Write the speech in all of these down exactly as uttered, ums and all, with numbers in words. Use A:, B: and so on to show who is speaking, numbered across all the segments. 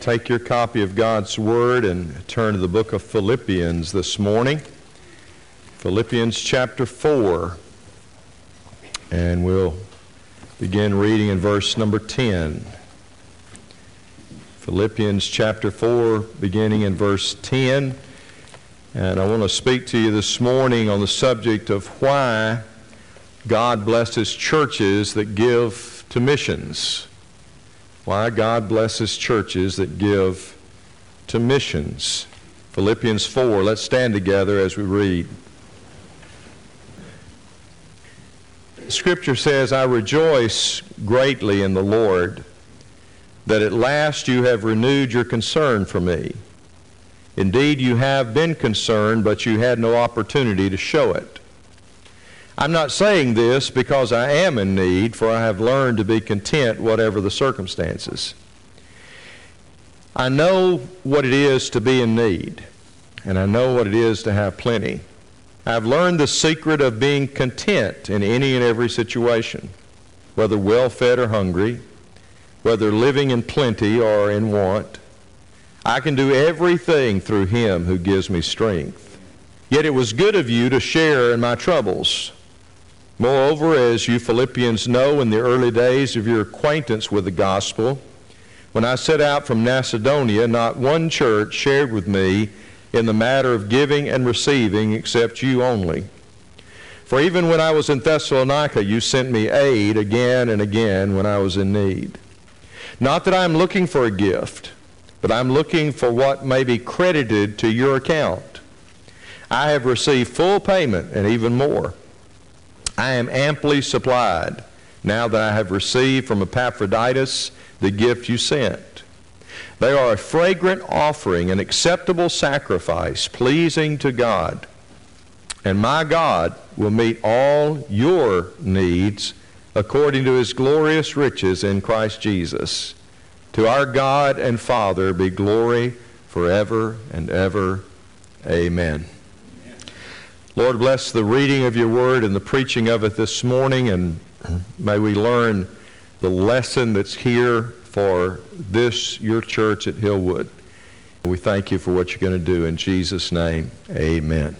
A: Take your copy of God's Word and turn to the book of Philippians this morning. Philippians chapter four. And we'll begin reading in verse number ten. Philippians chapter four, beginning in verse ten. And I want to speak to you this morning on the subject of why God blesses churches that give to missions. Why God blesses churches that give to missions. Philippians four, let's stand together as we read. Scripture says, I rejoice greatly in the Lord that at last you have renewed your concern for me. Indeed, you have been concerned, but you had no opportunity to show it. I'm not saying this because I am in need, for I have learned to be content whatever the circumstances. I know what it is to be in need, and I know what it is to have plenty. I've learned the secret of being content in any and every situation, whether well-fed or hungry, whether living in plenty or in want. I can do everything through Him who gives me strength. Yet it was good of you to share in my troubles. Moreover, as you Philippians know, in the early days of your acquaintance with the gospel, when I set out from Macedonia, not one church shared with me in the matter of giving and receiving except you only. For even when I was in Thessalonica, you sent me aid again and again when I was in need. Not that I am looking for a gift, but I'm looking for what may be credited to your account. I have received full payment and even more. I am amply supplied now that I have received from Epaphroditus the gift you sent. They are a fragrant offering, an acceptable sacrifice, pleasing to God. And my God will meet all your needs according to His glorious riches in Christ Jesus. To our God and Father be glory forever and ever. Amen. Lord, bless the reading of your word and the preaching of it this morning, and may we learn the lesson that's here for this, your church at Hillwood. We thank you for what you're going to do. In Jesus' name, amen.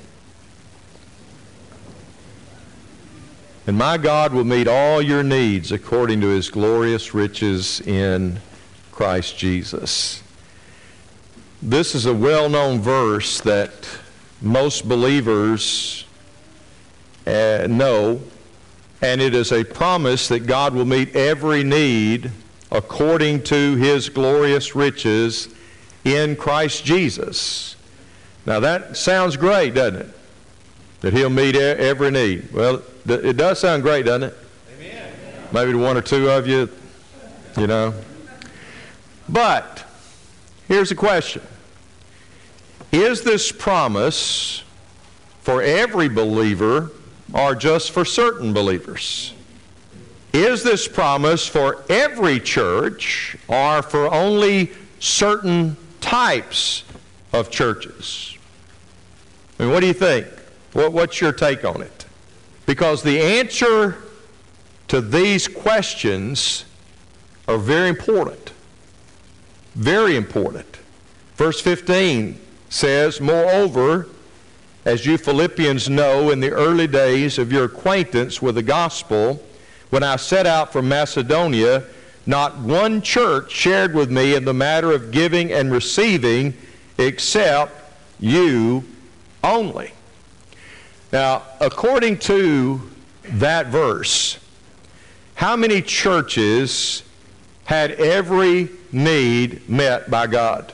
A: And my God will meet all your needs according to His glorious riches in Christ Jesus. This is a well-known verse that most believers uh, know, and it is a promise that God will meet every need according to His glorious riches in Christ Jesus. Now that sounds great, doesn't it? That He'll meet every need. Well, it does sound great, doesn't it? Amen. Maybe to one or two of you, you know. But here's the question. Is this promise for every believer or just for certain believers? Is this promise for every church or for only certain types of churches? I mean, what do you think? What, what's your take on it? Because the answer to these questions are very important. Very important. Verse fifteen says, moreover, as you Philippians know, in the early days of your acquaintance with the gospel, when I set out from Macedonia, not one church shared with me in the matter of giving and receiving except you only. Now, according to that verse, how many churches had every need met by God?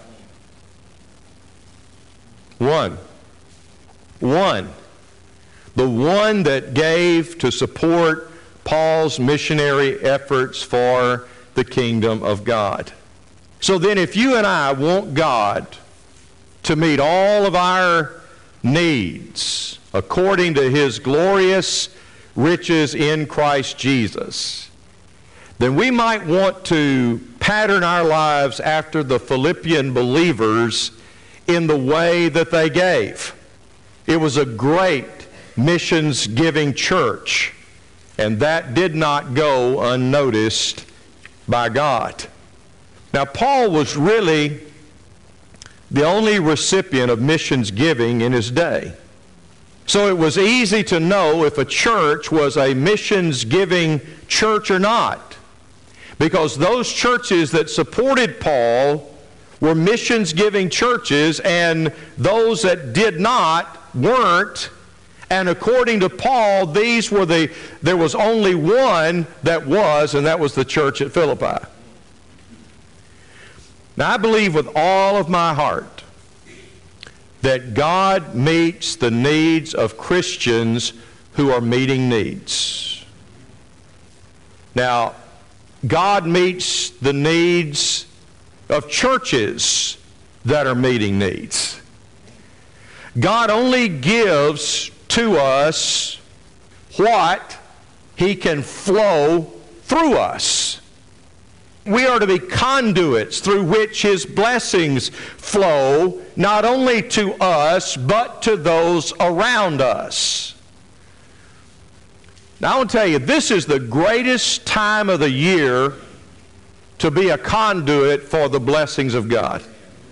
A: One. One. The one that gave to support Paul's missionary efforts for the kingdom of God. So then if you and I want God to meet all of our needs according to His glorious riches in Christ Jesus, then we might want to pattern our lives after the Philippian believers in the way that they gave. It was a great missions-giving church, and that did not go unnoticed by God. Now, Paul was really the only recipient of missions giving in his day. So it was easy to know if a church was a missions giving church or not, because those churches that supported Paul were missions giving churches, and those that did not weren't. And according to Paul, these were the there was only one that was, and that was the church at Philippi. Now, I believe with all of my heart that God meets the needs of Christians who are meeting needs. Now, God meets the needs of churches that are meeting needs. God only gives to us what He can flow through us. We are to be conduits through which His blessings flow, not only to us, but to those around us. Now, I want to tell you, this is the greatest time of the year to be a conduit for the blessings of God.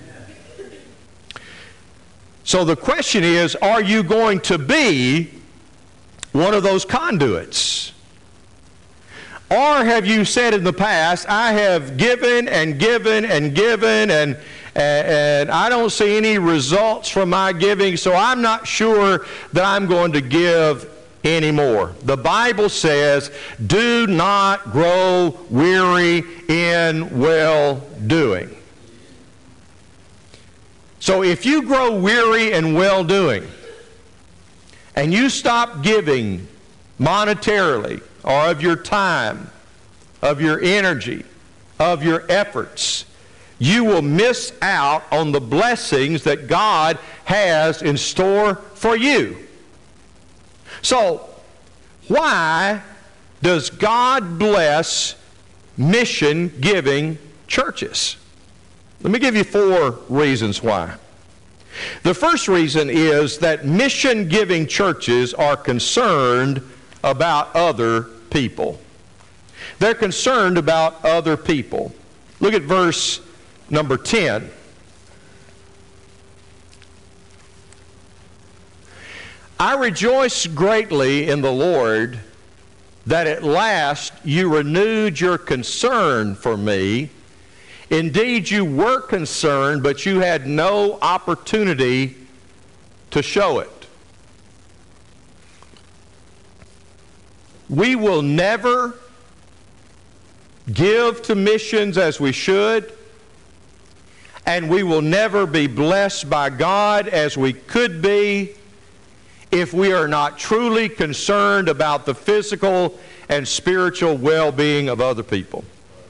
A: So the question is, are you going to be one of those conduits? Or have you said in the past, I have given and given and given and, and I don't see any results from my giving, so I'm not sure that I'm going to give anymore. The Bible says, do not grow weary in well-doing. So if you grow weary in well-doing and you stop giving monetarily, or of your time, of your energy, of your efforts, you will miss out on the blessings that God has in store for you. So, why does God bless mission-giving churches? Let me give you four reasons why. The first reason is that mission-giving churches are concerned about other people. They're concerned about other people. Look at verse number ten. I rejoice greatly in the Lord that at last you renewed your concern for me. Indeed, you were concerned, but you had no opportunity to show it. We will never give to missions as we should, and we will never be blessed by God as we could be if we are not truly concerned about the physical and spiritual well-being of other people.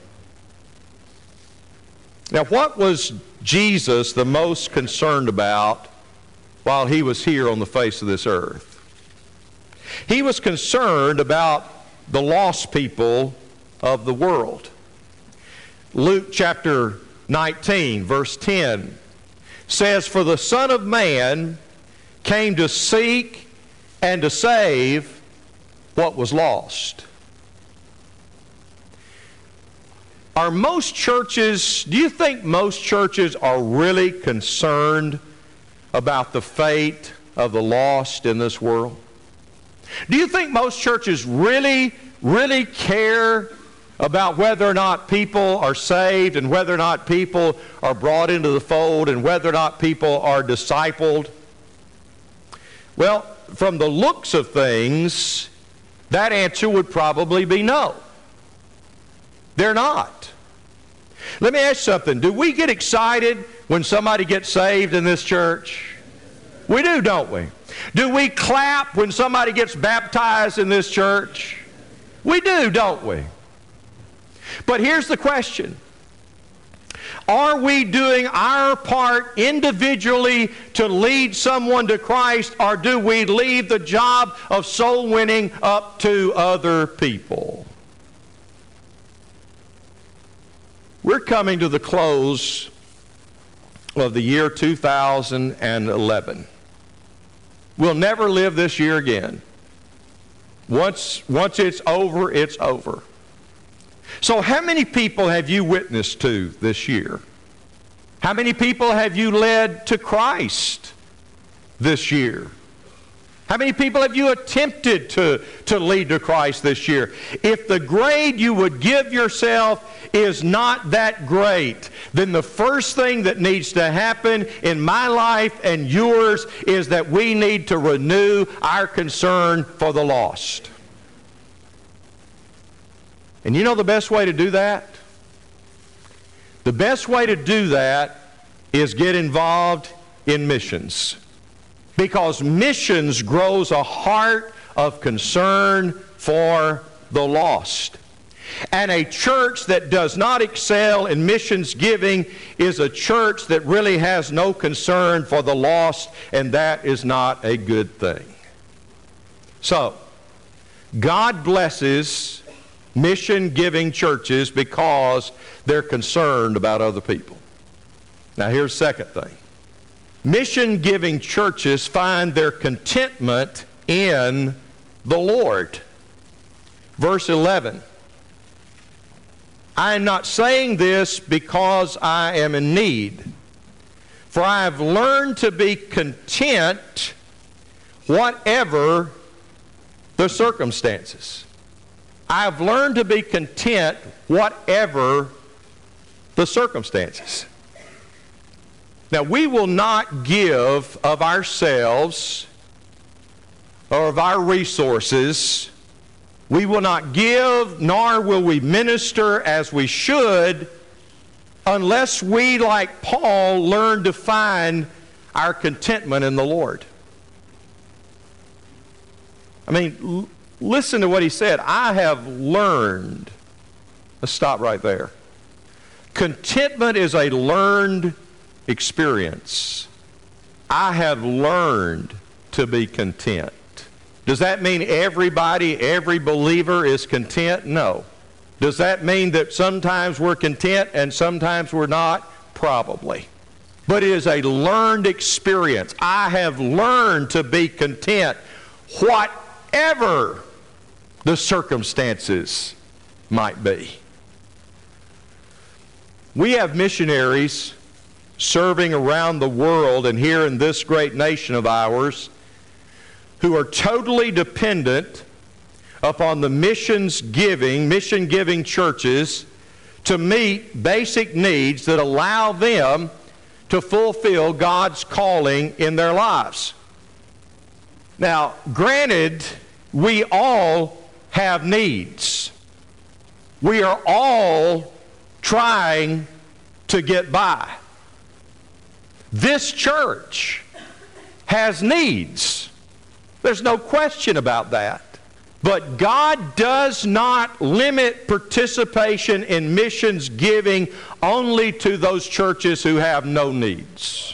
A: Now, what was Jesus the most concerned about while He was here on the face of this earth? He was concerned about the lost people of the world. Luke chapter nineteen, verse ten says, for the Son of Man came to seek and to save what was lost. Are most churches, do you think most churches are really concerned about the fate of the lost in this world? Do you think most churches really, really care about whether or not people are saved and whether or not people are brought into the fold and whether or not people are discipled? Well, from the looks of things, that answer would probably be no. They're not. Let me ask you something. Do we get excited when somebody gets saved in this church? We do, don't we? Do we clap when somebody gets baptized in this church? We do, don't we? But here's the question. Are we doing our part individually to lead someone to Christ, or do we leave the job of soul winning up to other people? We're coming to the close of the year two thousand eleven. We'll never live this year again. Once, once it's over, it's over. So how many people have you witnessed to this year? How many people have you led to Christ this year? How many people have you attempted to, to lead to Christ this year? If the grade you would give yourself is not that great, then the first thing that needs to happen in my life and yours is that we need to renew our concern for the lost. And you know the best way to do that? The best way to do that is get involved in missions. Because missions grows a heart of concern for the lost. And a church that does not excel in missions giving is a church that really has no concern for the lost, and that is not a good thing. So, God blesses mission-giving churches because they're concerned about other people. Now here's the second thing. Mission-giving churches find their contentment in the Lord. Verse eleven. I am not saying this because I am in need, for I have learned to be content whatever the circumstances. I have learned to be content whatever the circumstances. Now, we will not give of ourselves or of our resources. We will not give, nor will we minister as we should, unless we, like Paul, learn to find our contentment in the Lord. I mean, l- listen to what he said. I have learned. Let's stop right there. Contentment is a learned experience. I have learned to be content. Does that mean everybody, every believer is content? No. Does that mean that sometimes we're content and sometimes we're not? Probably. But it is a learned experience. I have learned to be content whatever the circumstances might be. We have missionaries serving around the world and here in this great nation of ours who are totally dependent upon the missions giving, mission giving churches to meet basic needs that allow them to fulfill God's calling in their lives. Now, granted, we all have needs. We are all trying to get by. This church has needs. There's no question about that. But God does not limit participation in missions giving only to those churches who have no needs.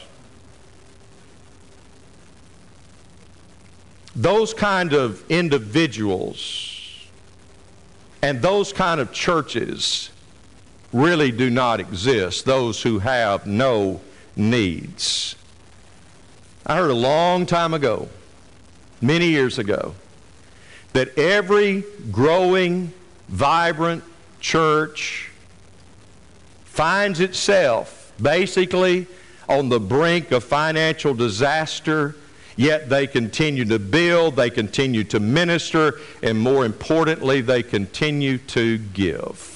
A: Those kind of individuals and those kind of churches really do not exist, those who have no needs. I heard a long time ago, many years ago, that every growing, vibrant church finds itself basically on the brink of financial disaster, yet they continue to build, they continue to minister, and more importantly, they continue to give.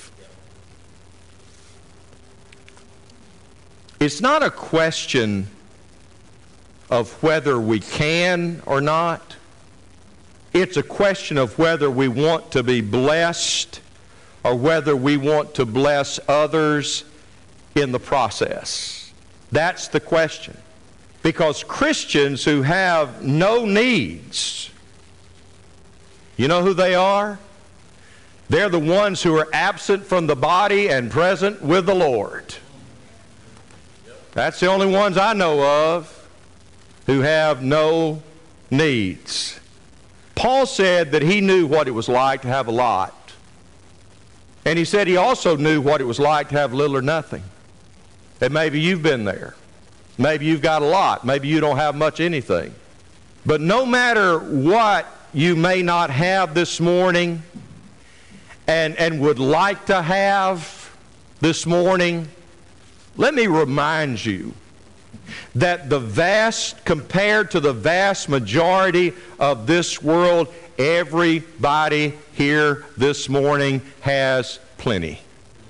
A: It's not a question of whether we can or not. It's a question of whether we want to be blessed or whether we want to bless others in the process. That's the question. Because Christians who have no needs, you know who they are? They're the ones who are absent from the body and present with the Lord. That's the only ones I know of who have no needs. Paul said that he knew what it was like to have a lot. And he said he also knew what it was like to have little or nothing. And maybe you've been there. Maybe you've got a lot. Maybe you don't have much anything. But no matter what you may not have this morning, and, and would like to have this morning, let me remind you that the vast, compared to the vast majority of this world, everybody here this morning has plenty.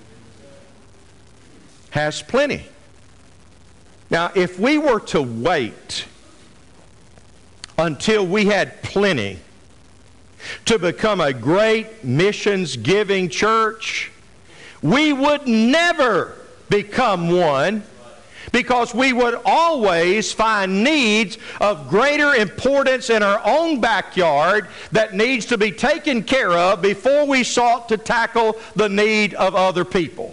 A: Has plenty. Now, if we were to wait until we had plenty to become a great missions-giving church, we would never become one, because we would always find needs of greater importance in our own backyard that needs to be taken care of before we sought to tackle the need of other people.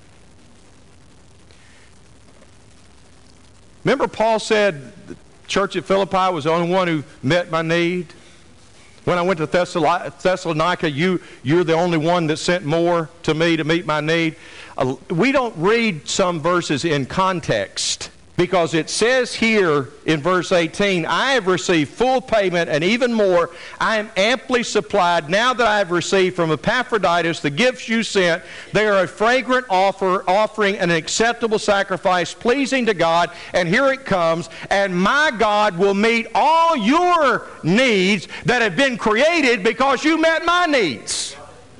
A: Remember, Paul said the church at Philippi was the only one who met my need? When I went to Thessalonica, you, you're the only one that sent more to me to meet my need. Uh, we don't read some verses in context, because it says here in verse eighteen, I have received full payment, and even more, I am amply supplied now that I have received from Epaphroditus the gifts you sent. They are a fragrant offer, offering an acceptable sacrifice, pleasing to God. And here it comes, and my God will meet all your needs that have been created because you met my needs,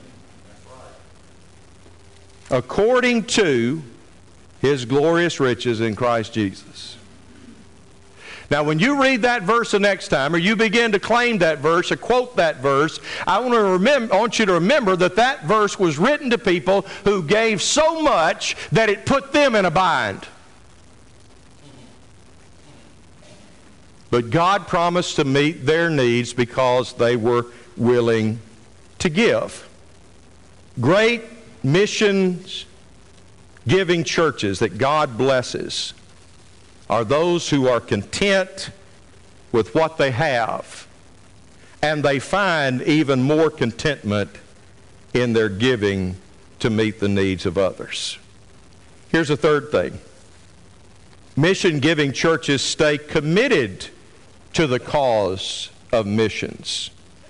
A: according to His glorious riches in Christ Jesus. Now, when you read that verse the next time, or you begin to claim that verse or quote that verse, I want, to remember, I want you to remember that that verse was written to people who gave so much that it put them in a bind. But God promised to meet their needs because they were willing to give. Great missions giving churches that God blesses are those who are content with what they have, and they find even more contentment in their giving to meet the needs of others. Here's a third thing. Mission giving churches stay committed to the cause of missions.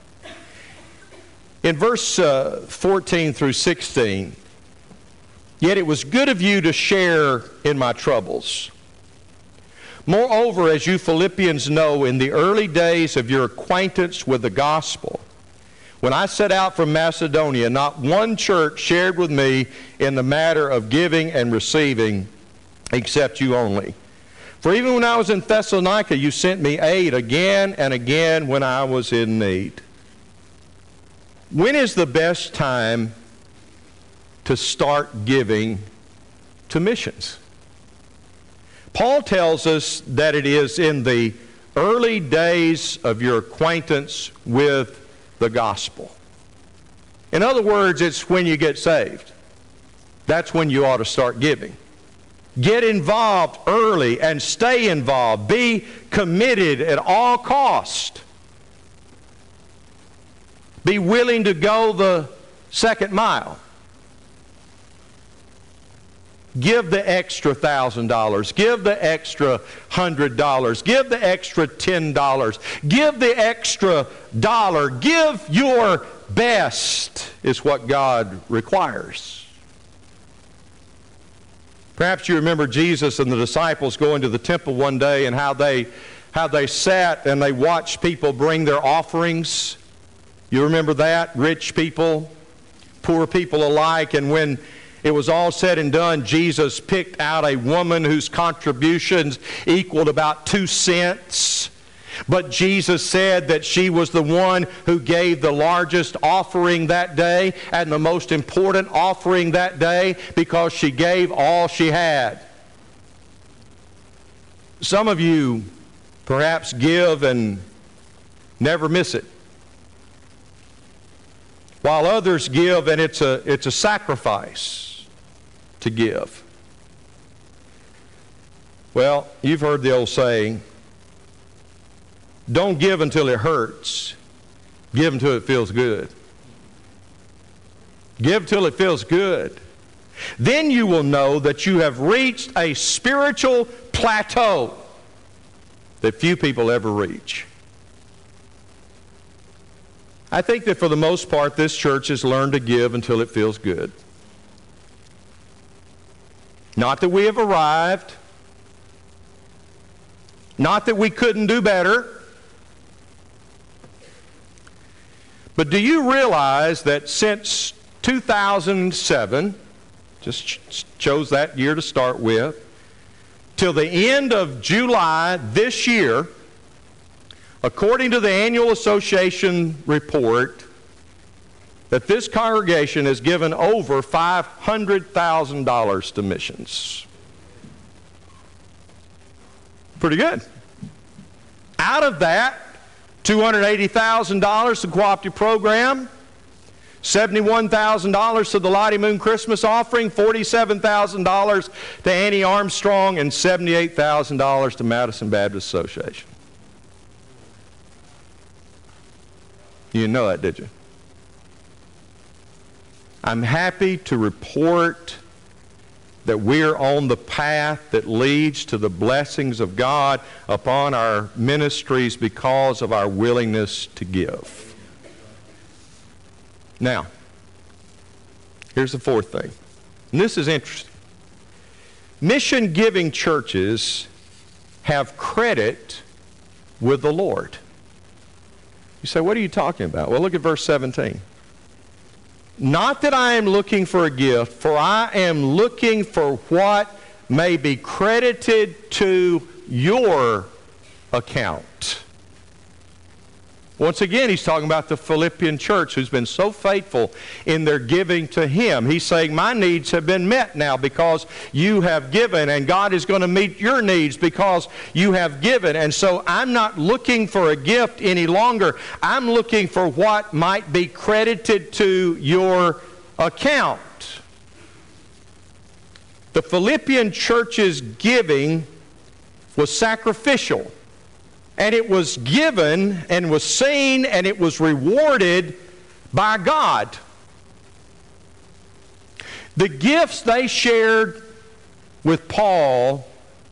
A: In verse uh, fourteen through sixteen, yet it was good of you to share in my troubles. Moreover, as you Philippians know, in the early days of your acquaintance with the gospel, when I set out from Macedonia, not one church shared with me in the matter of giving and receiving, except you only. For even when I was in Thessalonica, you sent me aid again and again when I was in need. When is the best time to start giving to missions? Paul tells us that it is in the early days of your acquaintance with the gospel. In other words, it's when you get saved. That's when you ought to start giving. Get involved early and stay involved. Be committed at all cost. Be willing to go the second mile. Give the extra one thousand dollars. Give the extra one hundred dollars. Give the extra ten dollars. Give the extra dollar. Give your best is what God requires. Perhaps you remember Jesus and the disciples going to the temple one day, and how they, how they sat and they watched people bring their offerings. You remember that? Rich people, poor people alike. And when it was all said and done, Jesus picked out a woman whose contributions equaled about two cents. But Jesus said that she was the one who gave the largest offering that day and the most important offering that day, because she gave all she had. Some of you perhaps give and never miss it, while others give and it's a, it's a sacrifice to give. Well, you've heard the old saying, don't give until it hurts. Give until it feels good. Give till it feels good. Then you will know that you have reached a spiritual plateau that few people ever reach. I think that for the most part, this church has learned to give until it feels good. Not that we have arrived. Not that we couldn't do better. But do you realize that since two thousand seven, just ch- chose that year to start with, till the end of July this year, according to the annual association report, that this congregation has given over five hundred thousand dollars to missions. Pretty good. Out of that, two hundred eighty thousand dollars to the cooperative program, seventy-one thousand dollars to the Lottie Moon Christmas offering, forty-seven thousand dollars to Annie Armstrong, and seventy-eight thousand dollars to Madison Baptist Association. You didn't know that, did you? I'm happy to report that we're on the path that leads to the blessings of God upon our ministries because of our willingness to give. Now, here's the fourth thing. And this is interesting. Mission-giving churches have credit with the Lord. You say, what are you talking about? Well, look at verse seventeen. Not that I am looking for a gift, for I am looking for what may be credited to your account. Once again, he's talking about the Philippian church who's been so faithful in their giving to him. He's saying, my needs have been met now because you have given, and God is going to meet your needs because you have given. And so I'm not looking for a gift any longer. I'm looking for what might be credited to your account. The Philippian church's giving was sacrificial. And it was given and was seen and it was rewarded by God. The gifts they shared with Paul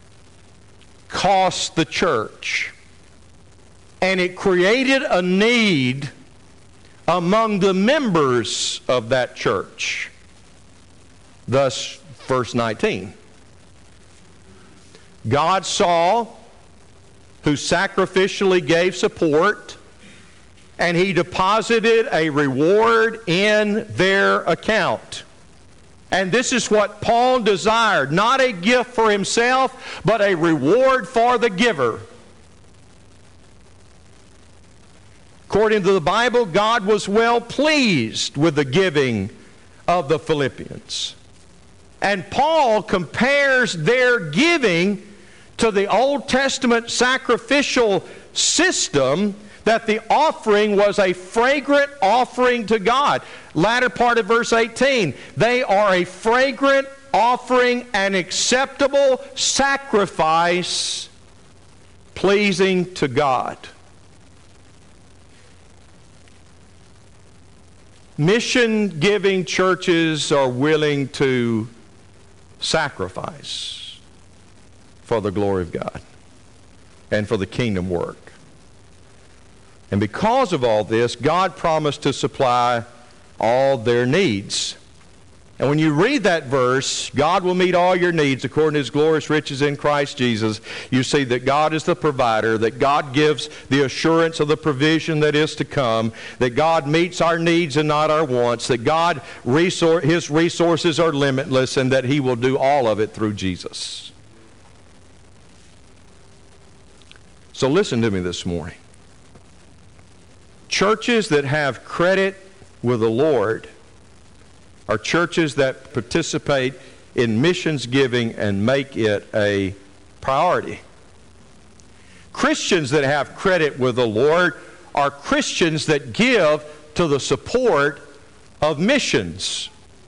A: cost the church. And it created a need among the members of that church. Thus, verse nineteen. God saw who sacrificially gave support, and he deposited a reward in their account. And this is what Paul desired, not a gift for himself, but a reward for the giver. According to the Bible, God was well pleased with the giving of the Philippians. And Paul compares their giving to the Old Testament sacrificial system, that the offering was a fragrant offering to God. Latter part of verse eighteen, they are a fragrant offering, an acceptable sacrifice pleasing to God. Mission-giving churches are willing to sacrifice for the glory of God and for the kingdom work. And because of all this, God promised to supply all their needs. And when you read that verse, God will meet all your needs according to his glorious riches in Christ Jesus, you see that God is the provider, that God gives the assurance of the provision that is to come, that God meets our needs and not our wants, that God, resor- his resources are limitless, and that he will do all of it through Jesus. So listen to me this morning. Churches that have credit with the Lord are churches that participate in missions giving and make it a priority. Christians that have credit with the Lord are Christians that give to the support of missions.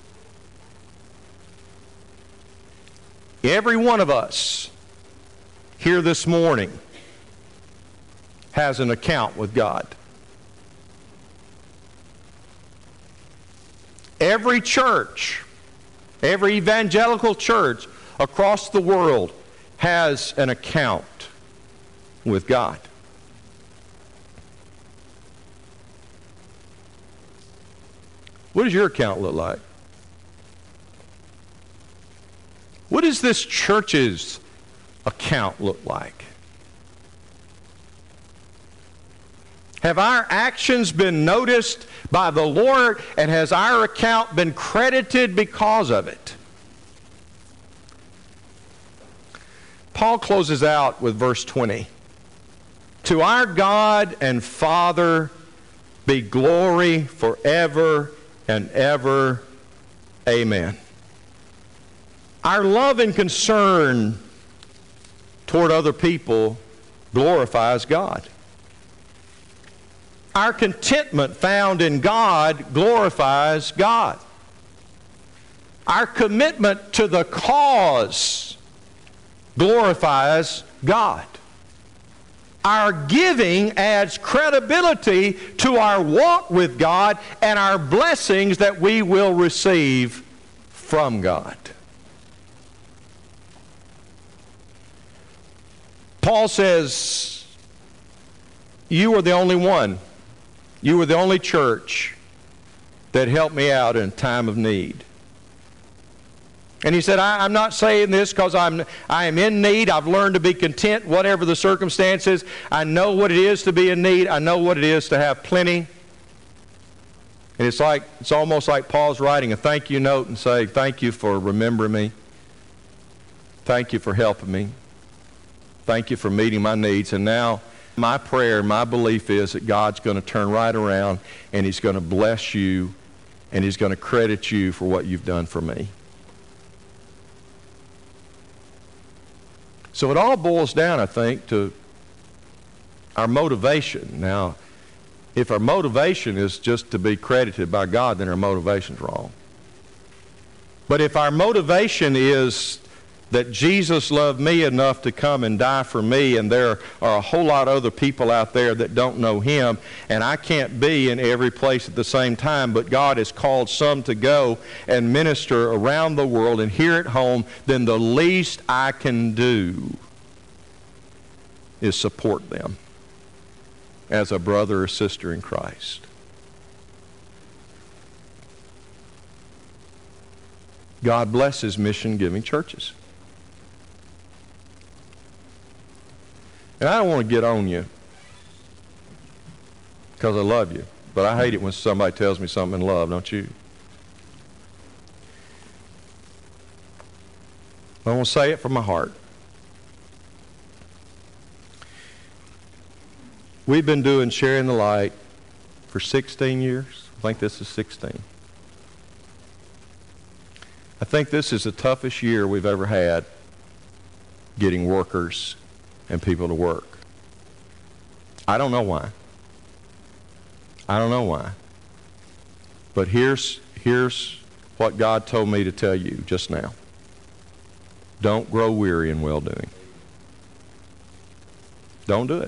A: Every one of us here this morning has an account with God. Every church, every evangelical church across the world has an account with God. What does your account look like? What does this church's account look like? Have our actions been noticed by the Lord, and has our account been credited because of it? Paul closes out with verse twenty. To our God and Father be glory forever and ever. Amen. Our love and concern toward other people glorifies God. Our contentment found in God glorifies God. Our commitment to the cause glorifies God. Our giving adds credibility to our walk with God and our blessings that we will receive from God. Paul says, you were the only one. You were the only church that helped me out in a time of need. And he said, I, I'm not saying this because I'm I am in need. I've learned to be content, whatever the circumstances. I know what it is to be in need. I know what it is to have plenty. And it's like it's almost like Paul's writing a thank you note and saying, thank you for remembering me. Thank you for helping me. Thank you for meeting my needs. And now my prayer, my belief is that God's going to turn right around and He's going to bless you and He's going to credit you for what you've done for me. So it all boils down, I think, to our motivation. Now, if our motivation is just to be credited by God, then our motivation's wrong. But if our motivation is that Jesus loved me enough to come and die for me, and there are a whole lot of other people out there that don't know Him, and I can't be in every place at the same time, but God has called some to go and minister around the world and here at home, then the least I can do is support them as a brother or sister in Christ. God blesses mission-giving churches. And I don't want to get on you because I love you, but I hate it when somebody tells me something in love, don't you? I want to say it from my heart. We've been doing Sharing the Light for sixteen years. I think this is sixteen. I think this is the toughest year we've ever had getting workers and people to work. I don't know why. I don't know why. But here's, here's what God told me to tell you just now. Don't grow weary in well-doing. Don't do it.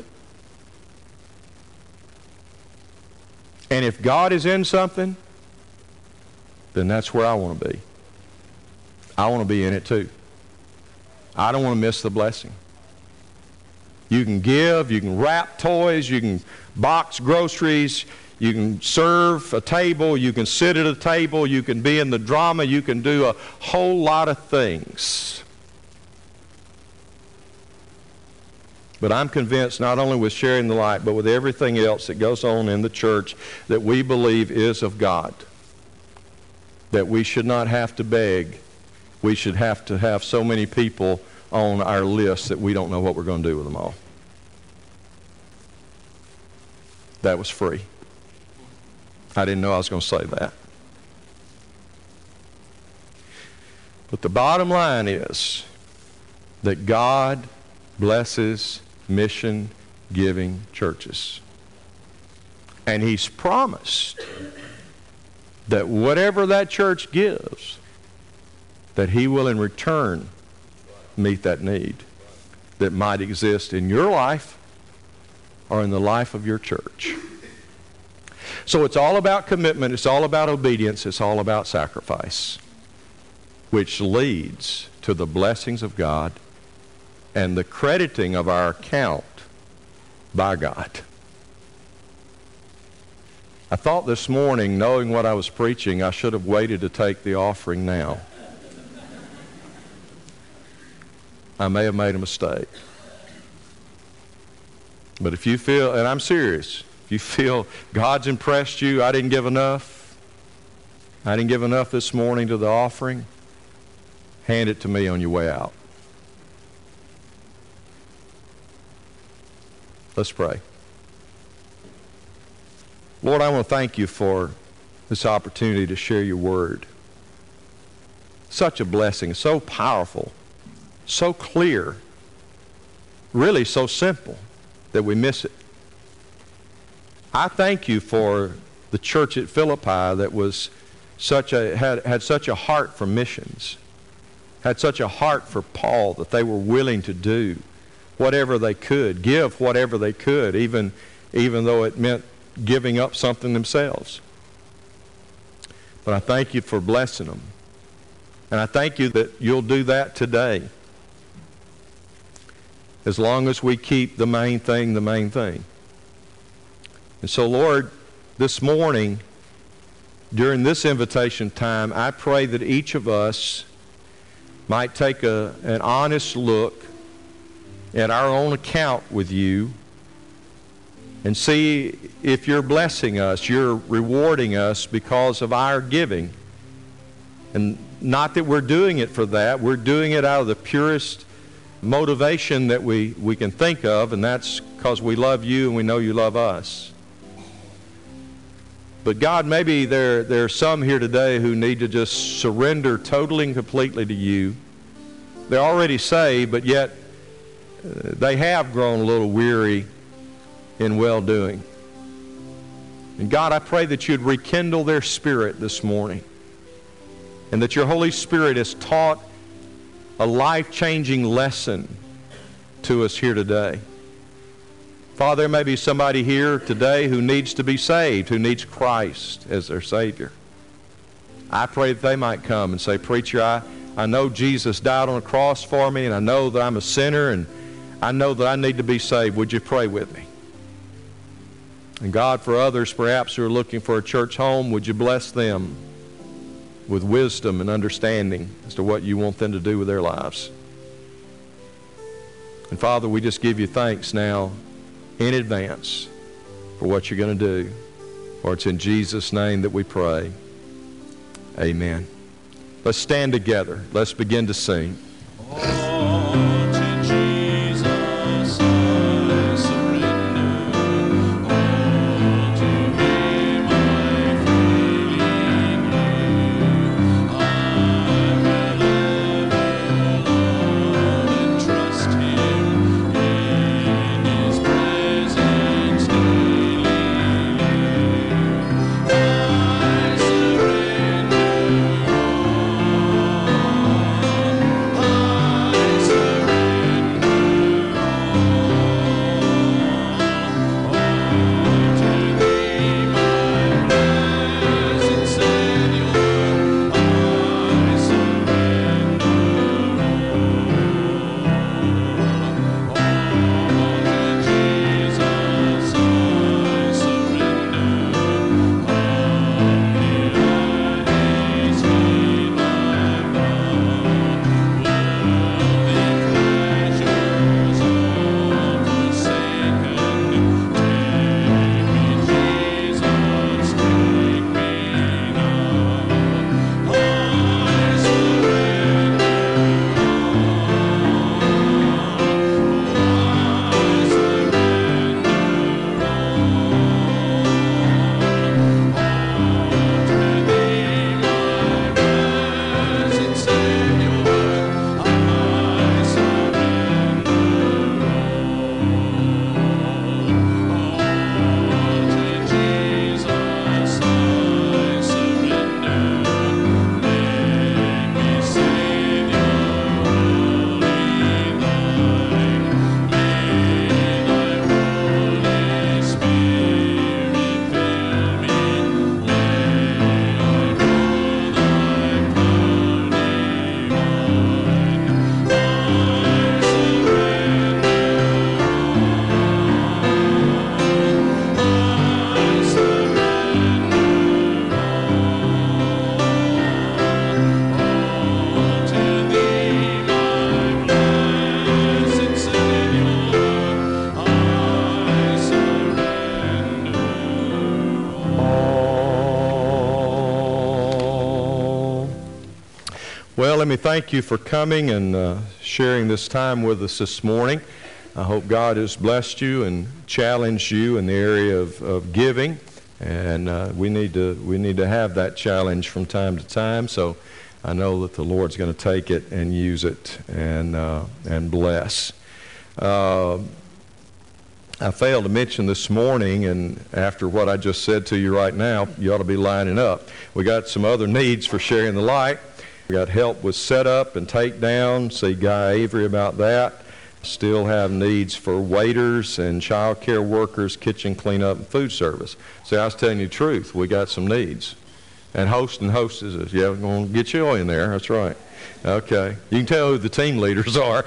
A: And if God is in something, then that's where I want to be. I want to be in it too. I don't want to miss the blessing. You can give, you can wrap toys, you can box groceries, you can serve a table, you can sit at a table, you can be in the drama, you can do a whole lot of things. But I'm convinced, not only with Sharing the Light, but with everything else that goes on in the church that we believe is of God, that we should not have to beg. We should have to have so many people on our list that we don't know what we're going to do with them all. That was free. I didn't know I was going to say that. But the bottom line is that God blesses mission-giving churches. And He's promised that whatever that church gives, that He will in return meet that need that might exist in your life or in the life of your church. So it's all about commitment, it's all about obedience, it's all about sacrifice, which leads to the blessings of God and the crediting of our account by God. I thought this morning, knowing what I was preaching, I should have waited to take the offering now. I may have made a mistake. But if you feel, and I'm serious, if you feel God's impressed you, I didn't give enough, I didn't give enough this morning to the offering, hand it to me on your way out. Let's pray. Lord, I want to thank you for this opportunity to share your word. Such a blessing, so powerful, so clear, really so simple that we miss it. I thank you for the church at Philippi that was such a had, had such a heart for missions, had such a heart for Paul that they were willing to do whatever they could, give whatever they could, even even though it meant giving up something themselves. But I thank you for blessing them. And I thank you that you'll do that today, as long as we keep the main thing the main thing. And so, Lord, this morning, during this invitation time, I pray that each of us might take a, an honest look at our own account with you and see if you're blessing us, you're rewarding us because of our giving. And not that we're doing it for that, we're doing it out of the purest motivation that we, we can think of, and that's because we love you and we know you love us. But God, maybe there, there are some here today who need to just surrender totally and completely to you. They're already saved, but yet uh, they have grown a little weary in well-doing. And God, I pray that you'd rekindle their spirit this morning, and that your Holy Spirit has taught a life-changing lesson to us here today. Father, there may be somebody here today who needs to be saved, who needs Christ as their Savior. I pray that they might come and say, Preacher, I, I know Jesus died on a cross for me, and I know that I'm a sinner, and I know that I need to be saved. Would you pray with me? And God, for others perhaps who are looking for a church home, would you bless them with wisdom and understanding as to what you want them to do with their lives. And Father, we just give you thanks now in advance for what you're going to do. For it's in Jesus' name that we pray. Amen. Let's stand together. Let's begin to sing.
B: I
A: Well, let me thank you for coming and uh, sharing this time with us this morning. I hope God has blessed you and challenged you in the area of, of giving. And uh, we need to we need to have that challenge from time to time. So I know that the Lord's going to take it and use it and uh, and bless. Uh, I failed to mention this morning, and after what I just said to you right now, you ought to be lining up. We got some other needs for sharing the light. We got help with setup and takedown. See Guy Avery about that. Still have needs for waiters and child care workers, kitchen cleanup, and food service. See, I was telling you the truth. We got some needs. And host and hostesses. Yeah, we're going to get you in there. That's right. Okay. You can tell who the team leaders are.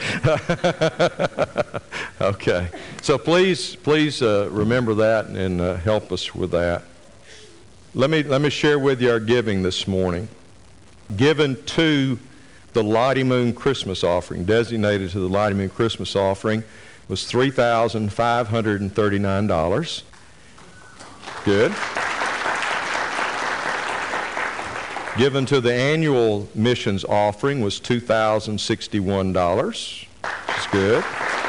A: Okay. So please, please uh, remember that and uh, help us with that. Let me, let me share with you our giving this morning. Given to the Lottie Moon Christmas offering, designated to the Lottie Moon Christmas offering, was three thousand five hundred thirty-nine dollars. Good. Given to the annual missions offering was two thousand sixty-one dollars. That's good.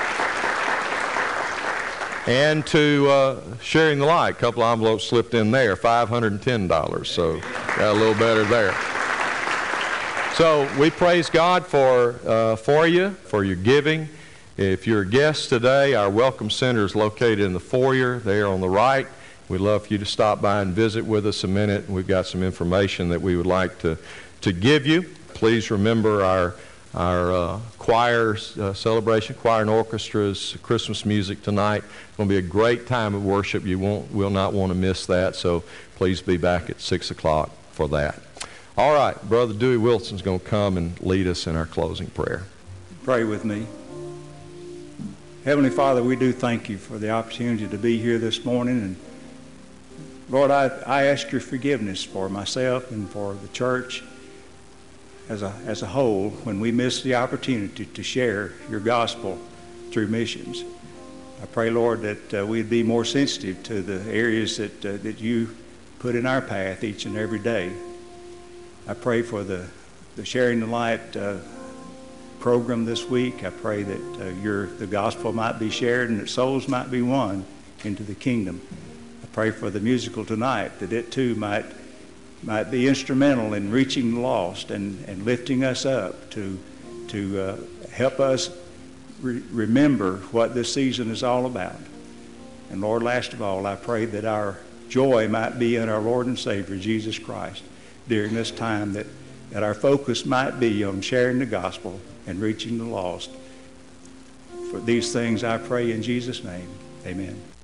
A: And to uh, sharing the light, a couple of envelopes slipped in there, five hundred ten dollars. So got a little better there. So we praise God for uh, for you, for your giving. If you're a guest today, our Welcome Center is located in the foyer there on the right. We'd love for you to stop by and visit with us a minute. We've got some information that we would like to, to give you. Please remember our, our uh, choir uh, celebration, choir and orchestra's Christmas music tonight. It's going to be a great time of worship. You won't, will not want to miss that, so please be back at six o'clock for that. All right, Brother Dewey Wilson's going to come and lead us in our closing prayer.
B: Pray with me. Heavenly Father, we do thank you for the opportunity to be here this morning. And Lord, I, I ask your forgiveness for myself and for the church as a, as a whole when we miss the opportunity to share your gospel through missions. I pray, Lord, that uh, we'd be more sensitive to the areas that, uh, that you put in our path each and every day. I pray for the, the Sharing the Light uh, program this week. I pray that uh, your, the gospel might be shared and that souls might be won into the kingdom. I pray for the musical tonight, that it too might, might be instrumental in reaching the lost and, and lifting us up to, to uh, help us re- remember what this season is all about. And Lord, last of all, I pray that our joy might be in our Lord and Savior, Jesus Christ, during this time, that, that our focus might be on sharing the gospel and reaching the lost. For these things I pray in Jesus' name. Amen.